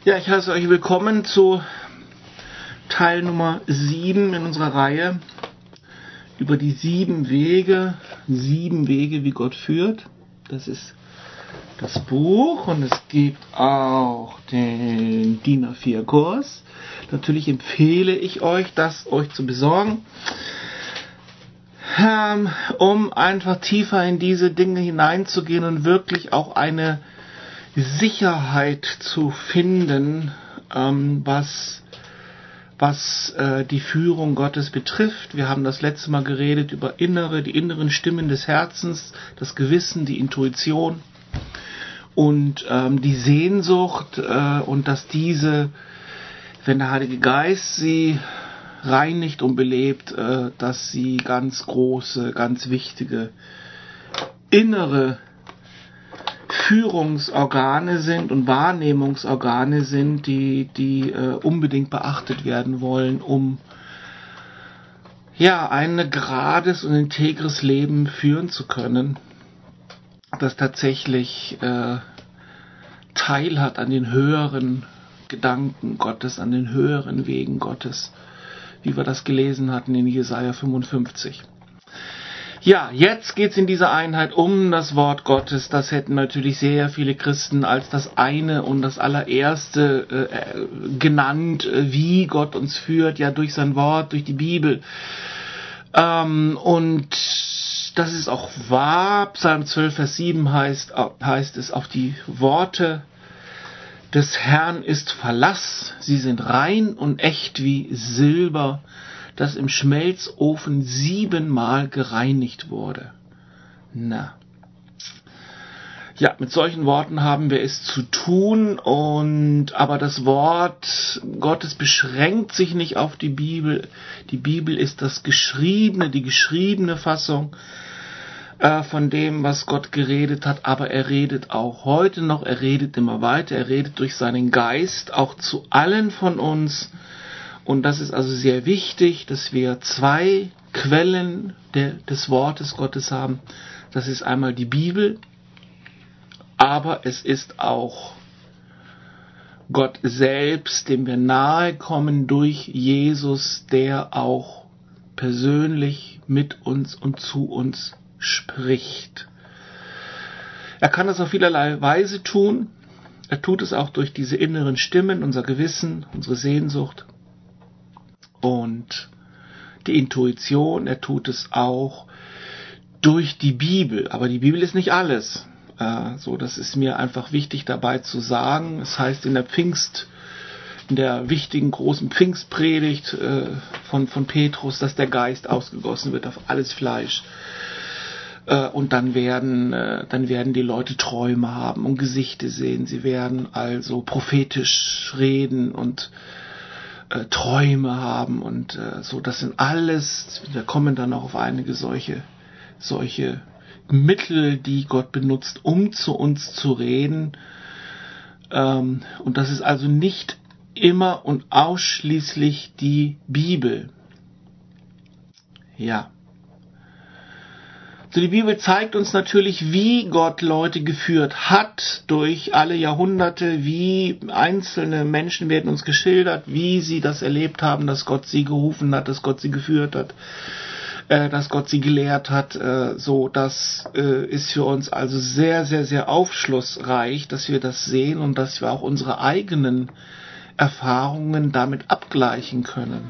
Ja, ich heiße euch willkommen zu Teil Nummer 7 in unserer Reihe über die 7 Wege, wie Gott führt. Das ist das Buch und es gibt auch den DIN A4-Kurs. Natürlich empfehle ich euch, das euch zu besorgen, um einfach tiefer in diese Dinge hineinzugehen und wirklich auch eine Sicherheit zu finden, was die Führung Gottes betrifft. Wir haben das letzte Mal geredet über die inneren Stimmen des Herzens, das Gewissen, die Intuition und die Sehnsucht und dass diese, wenn der Heilige Geist sie reinigt und belebt, dass sie ganz große, ganz wichtige innere Führungsorgane sind und Wahrnehmungsorgane sind, die unbedingt beachtet werden wollen, um ein gerades und integres Leben führen zu können, das tatsächlich Teil hat an den höheren Gedanken Gottes, an den höheren Wegen Gottes, wie wir das gelesen hatten in Jesaja 55. Ja, jetzt geht's in dieser Einheit um das Wort Gottes. Das hätten natürlich sehr viele Christen als das eine und das allererste genannt, wie Gott uns führt, ja durch sein Wort, durch die Bibel. Und das ist auch wahr. Psalm 12, Vers 7 heißt es, auf die Worte des Herrn ist Verlass. Sie sind rein und echt wie Silber, das im Schmelzofen 7-mal gereinigt wurde. Ja, mit solchen Worten haben wir es zu tun, aber das Wort Gottes beschränkt sich nicht auf die Bibel. Die Bibel ist die geschriebene Fassung von dem, was Gott geredet hat, aber er redet auch heute noch, er redet immer weiter, er redet durch seinen Geist auch zu allen von uns. Und das ist also sehr wichtig, dass wir 2 Quellen des Wortes Gottes haben. Das ist einmal die Bibel, aber es ist auch Gott selbst, dem wir nahe kommen durch Jesus, der auch persönlich mit uns und zu uns spricht. Er kann das auf vielerlei Weise tun. Er tut es auch durch diese inneren Stimmen, unser Gewissen, unsere Sehnsucht und die Intuition. Er tut es auch durch die Bibel. Aber die Bibel ist nicht alles. Das ist mir einfach wichtig dabei zu sagen. Es heißt in der wichtigen großen Pfingstpredigt von Petrus, dass der Geist ausgegossen wird auf alles Fleisch. Und dann werden die Leute Träume haben und Gesichter sehen. Sie werden also prophetisch reden und Träume haben und so. Das sind alles, wir kommen dann auch auf einige solche Mittel, die Gott benutzt, um zu uns zu reden. Und das ist also nicht immer und ausschließlich die Bibel. Ja. So, die Bibel zeigt uns natürlich, wie Gott Leute geführt hat durch alle Jahrhunderte, wie einzelne Menschen werden uns geschildert, wie sie das erlebt haben, dass Gott sie gerufen hat, dass Gott sie geführt hat, dass Gott sie gelehrt hat. Das ist für uns also sehr, sehr, sehr aufschlussreich, dass wir das sehen und dass wir auch unsere eigenen Erfahrungen damit abgleichen können.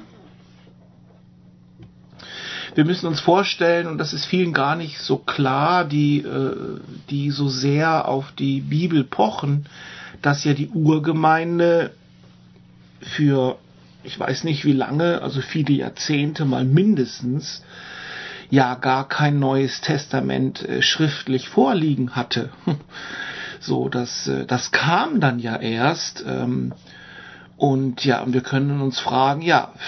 Wir müssen uns vorstellen, und das ist vielen gar nicht so klar, die so sehr auf die Bibel pochen, dass ja die Urgemeinde für, ich weiß nicht wie lange, also viele Jahrzehnte mal mindestens, ja gar kein Neues Testament schriftlich vorliegen hatte. Das kam dann ja erst. Und wir können uns fragen,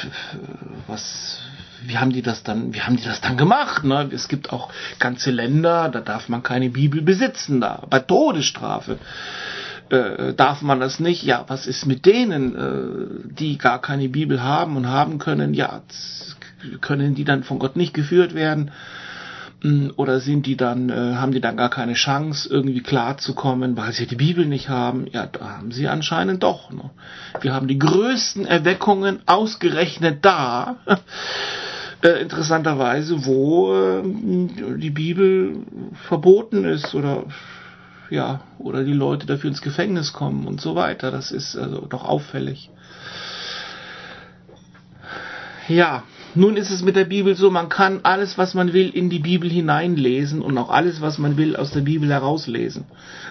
wie haben die das dann gemacht? Ne? Es gibt auch ganze Länder, da darf man keine Bibel besitzen, da bei Todesstrafe darf man das nicht. Ja, was ist mit denen, die gar keine Bibel haben und haben können? Ja, können die dann von Gott nicht geführt werden? Oder haben die dann gar keine Chance, irgendwie klarzukommen, weil sie die Bibel nicht haben? Ja, da haben sie anscheinend doch. Ne? Wir haben die größten Erweckungen ausgerechnet da, interessanterweise, wo die Bibel verboten ist oder die Leute dafür ins Gefängnis kommen und so weiter. Das ist also doch auffällig. Ja, nun ist es mit der Bibel so, man kann alles, was man will, in die Bibel hineinlesen und auch alles, was man will, aus der Bibel herauslesen.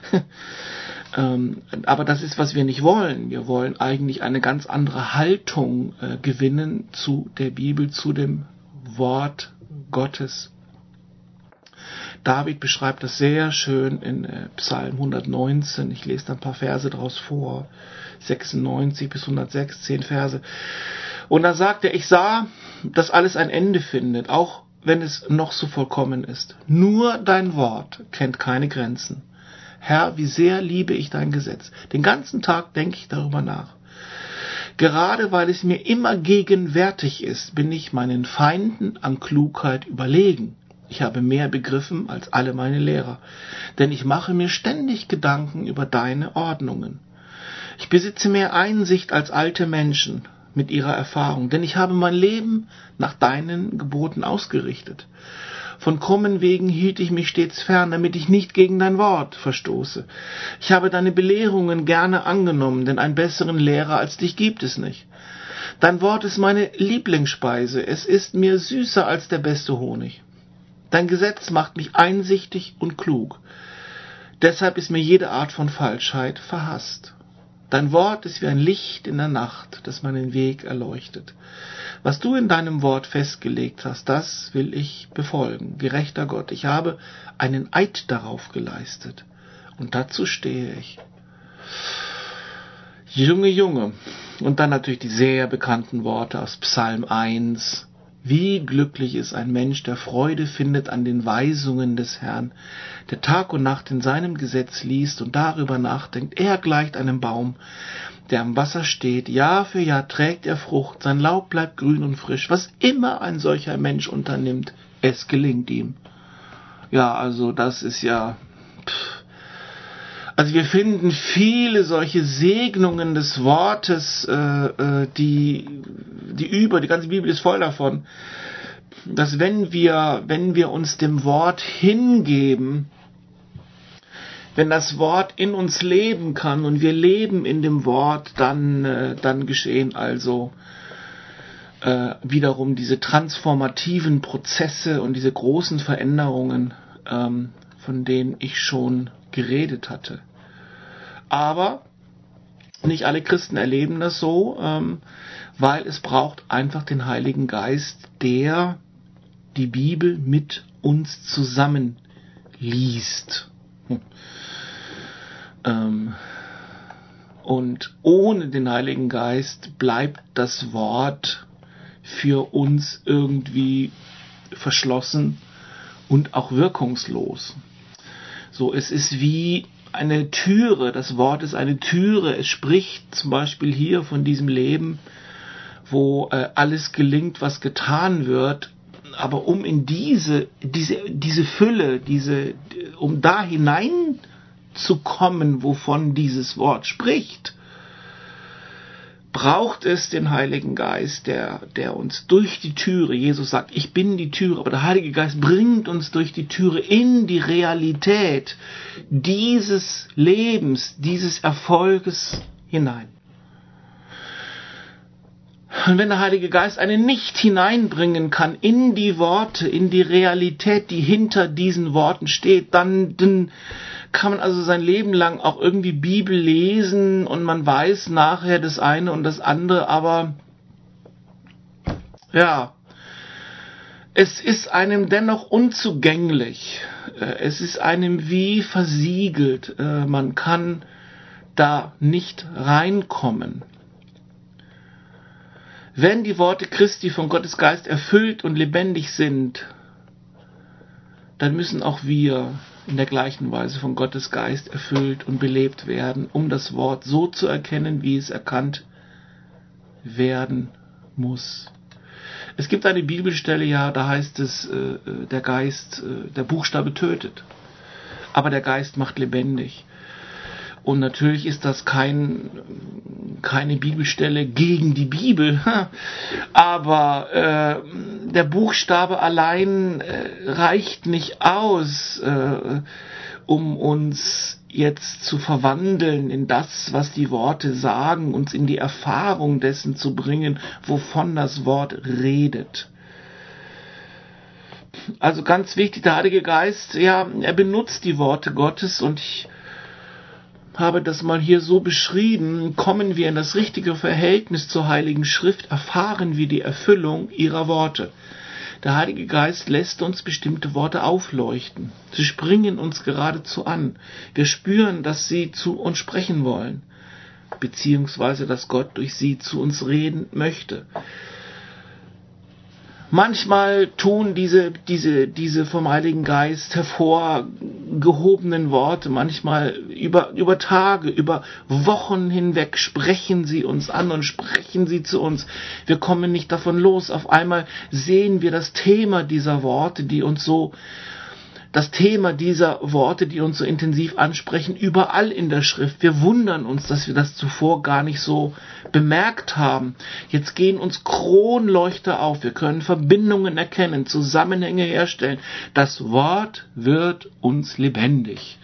Aber das ist, was wir nicht wollen. Wir wollen eigentlich eine ganz andere Haltung gewinnen zu der Bibel, zu dem Wort Gottes. David beschreibt das sehr schön in Psalm 119. Ich lese da ein paar Verse draus vor. 96 bis 106, 10 Verse. Und da sagt er, ich sah, dass alles ein Ende findet, auch wenn es noch so vollkommen ist. Nur dein Wort kennt keine Grenzen. Herr, wie sehr liebe ich dein Gesetz. Den ganzen Tag denke ich darüber nach. Gerade weil es mir immer gegenwärtig ist, bin ich meinen Feinden an Klugheit überlegen. Ich habe mehr begriffen als alle meine Lehrer, denn ich mache mir ständig Gedanken über deine Ordnungen. Ich besitze mehr Einsicht als alte Menschen mit ihrer Erfahrung, denn ich habe mein Leben nach deinen Geboten ausgerichtet. Von krummen Wegen hielt ich mich stets fern, damit ich nicht gegen dein Wort verstoße. Ich habe deine Belehrungen gerne angenommen, denn einen besseren Lehrer als dich gibt es nicht. Dein Wort ist meine Lieblingsspeise, es ist mir süßer als der beste Honig. Dein Gesetz macht mich einsichtig und klug. Deshalb ist mir jede Art von Falschheit verhasst. Dein Wort ist wie ein Licht in der Nacht, das meinen Weg erleuchtet. Was du in deinem Wort festgelegt hast, das will ich befolgen. Gerechter Gott, ich habe einen Eid darauf geleistet. Und dazu stehe ich. Junge, Junge. Und dann natürlich die sehr bekannten Worte aus Psalm 1. Wie glücklich ist ein Mensch, der Freude findet an den Weisungen des Herrn, der Tag und Nacht in seinem Gesetz liest und darüber nachdenkt. Er gleicht einem Baum, der am Wasser steht. Jahr für Jahr trägt er Frucht, sein Laub bleibt grün und frisch. Was immer ein solcher Mensch unternimmt, es gelingt ihm. Ja, also das ist ja... Also wir finden viele solche Segnungen des Wortes, die ganze Bibel ist voll davon, dass wenn wir uns dem Wort hingeben, wenn das Wort in uns leben kann und wir leben in dem Wort, dann geschehen also wiederum diese transformativen Prozesse und diese großen Veränderungen, von denen ich schon geredet hatte. Aber nicht alle Christen erleben das so, weil es braucht einfach den Heiligen Geist, der die Bibel mit uns zusammen liest. Und ohne den Heiligen Geist bleibt das Wort für uns irgendwie verschlossen und auch wirkungslos. So, es ist wie eine Türe, das Wort ist eine Türe, es spricht zum Beispiel hier von diesem Leben, wo alles gelingt, was getan wird, aber um in diese Fülle, um da hineinzukommen, wovon dieses Wort spricht, braucht es den Heiligen Geist, der uns durch die Türe, Jesus sagt, ich bin die Türe, aber der Heilige Geist bringt uns durch die Türe in die Realität dieses Lebens, dieses Erfolges hinein. Und wenn der Heilige Geist einen nicht hineinbringen kann in die Worte, in die Realität, die hinter diesen Worten steht, dann kann man also sein Leben lang auch irgendwie Bibel lesen und man weiß nachher das eine und das andere, aber ja, es ist einem dennoch unzugänglich. Es ist einem wie versiegelt. Man kann da nicht reinkommen. Wenn die Worte Christi von Gottes Geist erfüllt und lebendig sind, dann müssen auch wir in der gleichen Weise von Gottes Geist erfüllt und belebt werden, um das Wort so zu erkennen, wie es erkannt werden muss. Es gibt eine Bibelstelle, ja, da heißt es, der Geist, der Buchstabe tötet, aber der Geist macht lebendig. Und natürlich ist das keine Bibelstelle gegen die Bibel, aber der Buchstabe allein reicht nicht aus, um uns jetzt zu verwandeln in das, was die Worte sagen, uns in die Erfahrung dessen zu bringen, wovon das Wort redet. Also ganz wichtig, der Heilige Geist, ja, er benutzt die Worte Gottes, und ich habe das mal hier so beschrieben: Kommen wir in das richtige Verhältnis zur Heiligen Schrift, erfahren wir die Erfüllung ihrer Worte. Der Heilige Geist lässt uns bestimmte Worte aufleuchten. Sie springen uns geradezu an. Wir spüren, dass sie zu uns sprechen wollen, beziehungsweise dass Gott durch sie zu uns reden möchte. Manchmal tun diese vom Heiligen Geist hervorgehobenen Worte, manchmal über Tage, über Wochen hinweg sprechen sie uns an und sprechen sie zu uns. Wir kommen nicht davon los. Auf einmal sehen wir das Thema dieser Worte, die uns so intensiv ansprechen, überall in der Schrift. Wir wundern uns, dass wir das zuvor gar nicht so bemerkt haben. Jetzt gehen uns Kronleuchter auf. Wir können Verbindungen erkennen, Zusammenhänge herstellen. Das Wort wird uns lebendig.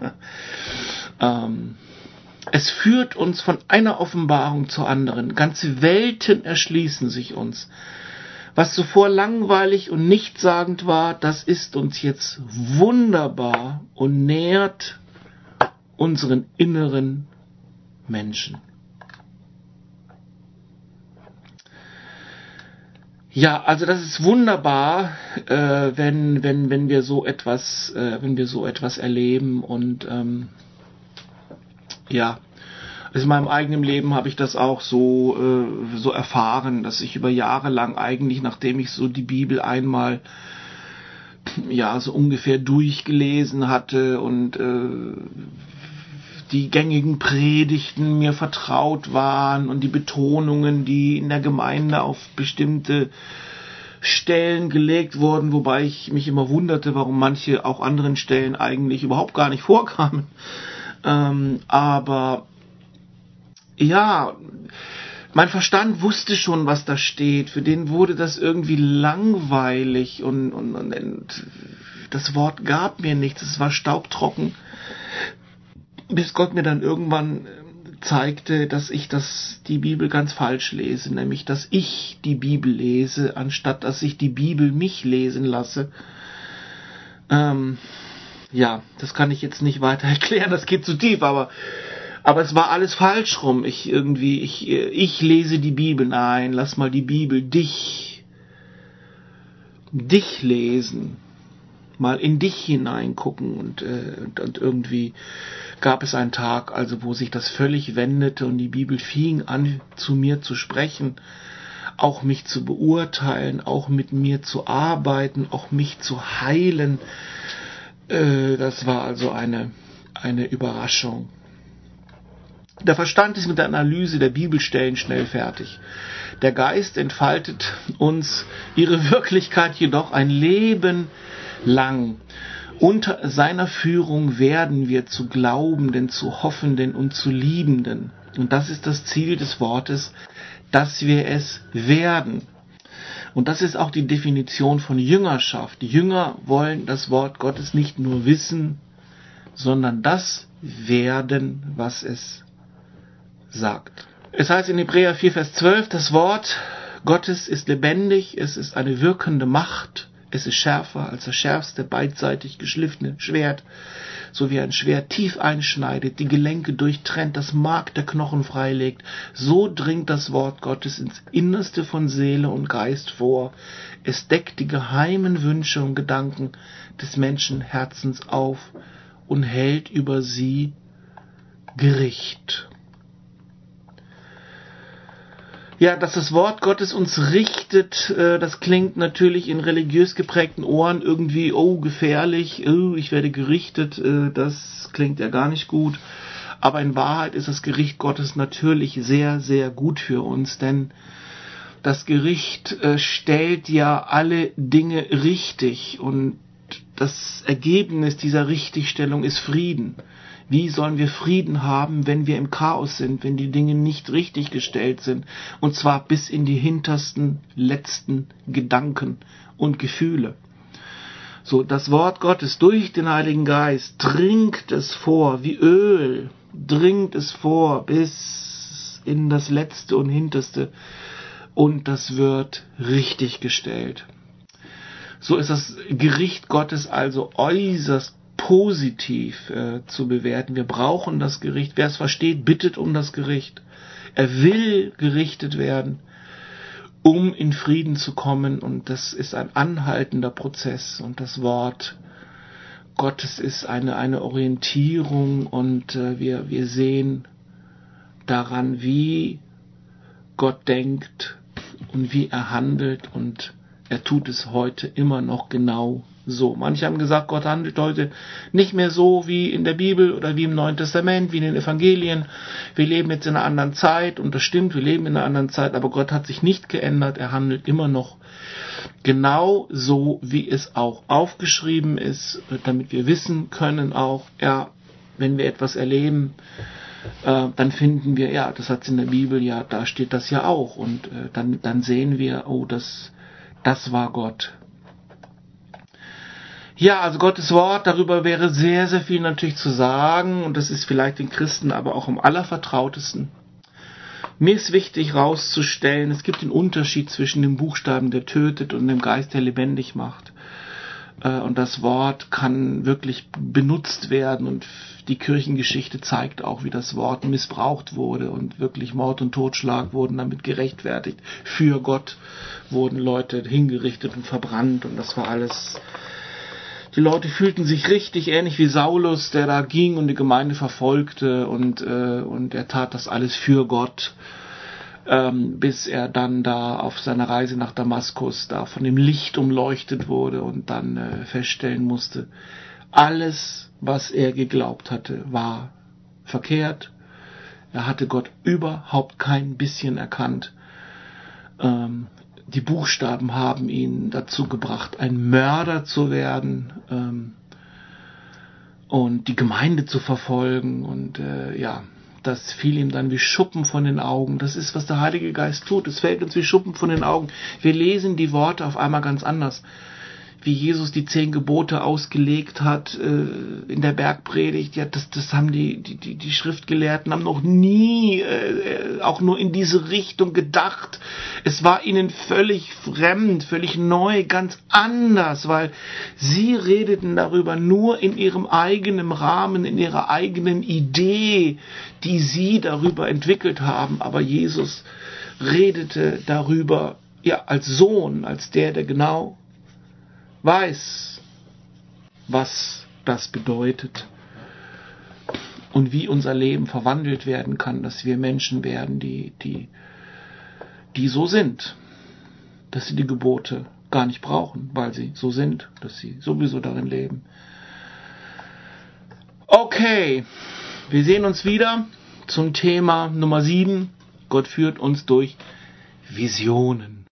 Es führt uns von einer Offenbarung zur anderen. Ganze Welten erschließen sich uns. Was zuvor langweilig und nichtssagend war, das ist uns jetzt wunderbar und nährt unseren inneren Menschen. Ja, also das ist wunderbar, wenn wir so etwas erleben, und ja. Also in meinem eigenen Leben habe ich das auch so erfahren, dass ich über Jahre lang eigentlich, nachdem ich so die Bibel einmal so ungefähr durchgelesen hatte und die gängigen Predigten mir vertraut waren und die Betonungen, die in der Gemeinde auf bestimmte Stellen gelegt wurden, wobei ich mich immer wunderte, warum manche auch anderen Stellen eigentlich überhaupt gar nicht vorkamen. Aber ja, mein Verstand wusste schon, was da steht. Für den wurde das irgendwie langweilig und das Wort gab mir nichts. Es war staubtrocken, bis Gott mir dann irgendwann zeigte, dass ich die Bibel ganz falsch lese, nämlich dass ich die Bibel lese, anstatt dass ich die Bibel mich lesen lasse. Das kann ich jetzt nicht weiter erklären, das geht zu tief, aber es war alles falsch rum. Ich lese die Bibel. Nein, lass mal die Bibel dich lesen. Mal in dich hineingucken. Und irgendwie gab es einen Tag, wo sich das völlig wendete und die Bibel fing an, zu mir zu sprechen, auch mich zu beurteilen, auch mit mir zu arbeiten, auch mich zu heilen. Das war also eine Überraschung. Der Verstand ist mit der Analyse der Bibelstellen schnell fertig. Der Geist entfaltet uns ihre Wirklichkeit jedoch ein Leben lang. Unter seiner Führung werden wir zu Glaubenden, zu Hoffenden und zu Liebenden. Und das ist das Ziel des Wortes, dass wir es werden. Und das ist auch die Definition von Jüngerschaft. Die Jünger wollen das Wort Gottes nicht nur wissen, sondern das werden, was es sagt. Es heißt in Hebräer 4, Vers 12, das Wort Gottes ist lebendig, es ist eine wirkende Macht, es ist schärfer als das schärfste beidseitig geschliffene Schwert, so wie ein Schwert tief einschneidet, die Gelenke durchtrennt, das Mark der Knochen freilegt, so dringt das Wort Gottes ins Innerste von Seele und Geist vor. Es deckt die geheimen Wünsche und Gedanken des Menschenherzens auf und hält über sie Gericht. Ja, dass das Wort Gottes uns richtet, das klingt natürlich in religiös geprägten Ohren irgendwie, gefährlich, ich werde gerichtet, das klingt ja gar nicht gut. Aber in Wahrheit ist das Gericht Gottes natürlich sehr, sehr gut für uns, denn Das Gericht stellt ja alle Dinge richtig und das Ergebnis dieser Richtigstellung ist Frieden. Wie sollen wir Frieden haben, wenn wir im Chaos sind, wenn die Dinge nicht richtig gestellt sind? Und zwar bis in die hintersten, letzten Gedanken und Gefühle. So, das Wort Gottes durch den Heiligen Geist dringt es vor, wie Öl, dringt es vor bis in das Letzte und Hinterste. Und das wird richtig gestellt. So ist das Gericht Gottes also äußerst positiv zu bewerten. Wir brauchen das Gericht. Wer es versteht, bittet um das Gericht. Er will gerichtet werden, um in Frieden zu kommen. Und das ist ein anhaltender Prozess. Und das Wort Gottes ist eine Orientierung. Und wir sehen daran, wie Gott denkt und wie er handelt. Und er tut es heute immer noch genau so. Manche haben gesagt, Gott handelt heute nicht mehr so wie in der Bibel oder wie im Neuen Testament, wie in den Evangelien. Wir leben jetzt in einer anderen Zeit und das stimmt, wir leben in einer anderen Zeit, aber Gott hat sich nicht geändert. Er handelt immer noch genau so, wie es auch aufgeschrieben ist, damit wir wissen können auch, ja, wenn wir etwas erleben, dann finden wir, ja, das hat es in der Bibel, ja, da steht das ja auch. Und dann sehen wir, oh, das war Gott. Ja, also Gottes Wort, darüber wäre sehr, sehr viel natürlich zu sagen. Und das ist vielleicht den Christen aber auch am allervertrautesten. Mir ist wichtig herauszustellen, es gibt den Unterschied zwischen dem Buchstaben, der tötet, und dem Geist, der lebendig macht. Und das Wort kann wirklich benutzt werden und die Kirchengeschichte zeigt auch, wie das Wort missbraucht wurde und wirklich Mord und Totschlag wurden damit gerechtfertigt. Für Gott wurden Leute hingerichtet und verbrannt und das war alles. Die Leute fühlten sich richtig ähnlich wie Saulus, der da ging und die Gemeinde verfolgte und er tat das alles für Gott. Bis er dann da auf seiner Reise nach Damaskus da von dem Licht umleuchtet wurde und dann feststellen musste, alles, was er geglaubt hatte, war verkehrt. Er hatte Gott überhaupt kein bisschen erkannt. Die Buchstaben haben ihn dazu gebracht, ein Mörder zu werden und die Gemeinde zu verfolgen und das fiel ihm dann wie Schuppen von den Augen. Das ist, was der Heilige Geist tut. Es fällt uns wie Schuppen von den Augen. Wir lesen die Worte auf einmal ganz anders. Wie Jesus die 10 Gebote ausgelegt hat in der Bergpredigt. Ja, das haben die Schriftgelehrten haben noch nie auch nur in diese Richtung gedacht. Es war ihnen völlig fremd, völlig neu, ganz anders, weil sie redeten darüber nur in ihrem eigenen Rahmen, in ihrer eigenen Idee, die sie darüber entwickelt haben. Aber Jesus redete darüber, ja, als Sohn, als der genau weiß, was das bedeutet und wie unser Leben verwandelt werden kann, dass wir Menschen werden, die so sind, dass sie die Gebote gar nicht brauchen, weil sie so sind, dass sie sowieso darin leben. Okay, wir sehen uns wieder zum Thema Nummer 7. Gott führt uns durch Visionen.